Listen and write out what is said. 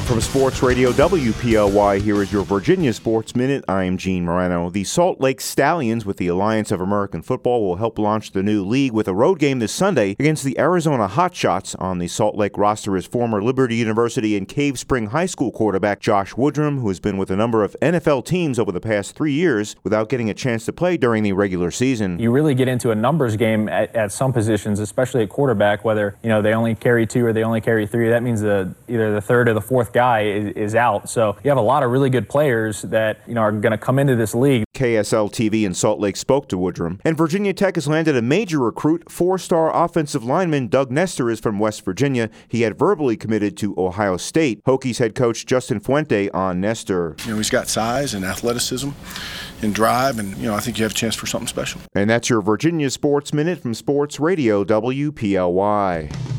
From Sports Radio WPLY, here is your Virginia Sports Minute. I'm Gene Moreno. The Salt Lake Stallions with the Alliance of American Football will help launch the new league with a road game this Sunday against the Arizona Hotshots. On the Salt Lake roster is former Liberty University and Cave Spring High School quarterback Josh Woodrum, who has been with a number of NFL teams over the past 3 years without getting a chance to play during the regular season. You really get into a numbers game at some positions, especially at quarterback, whether they only carry 2 or they only carry 3. That means either the third or the fourth guy is out. So you have a lot of really good players that are going to come into this league. KSL-TV in Salt Lake spoke to Woodrum. And Virginia Tech has landed a major recruit. 4-star offensive lineman Doug Nestor is from West Virginia. He had verbally committed to Ohio State. Hokies head coach Justin Fuente on Nestor. He's got size and athleticism and drive, and I think you have a chance for something special. And that's your Virginia Sports Minute from Sports Radio WPLY.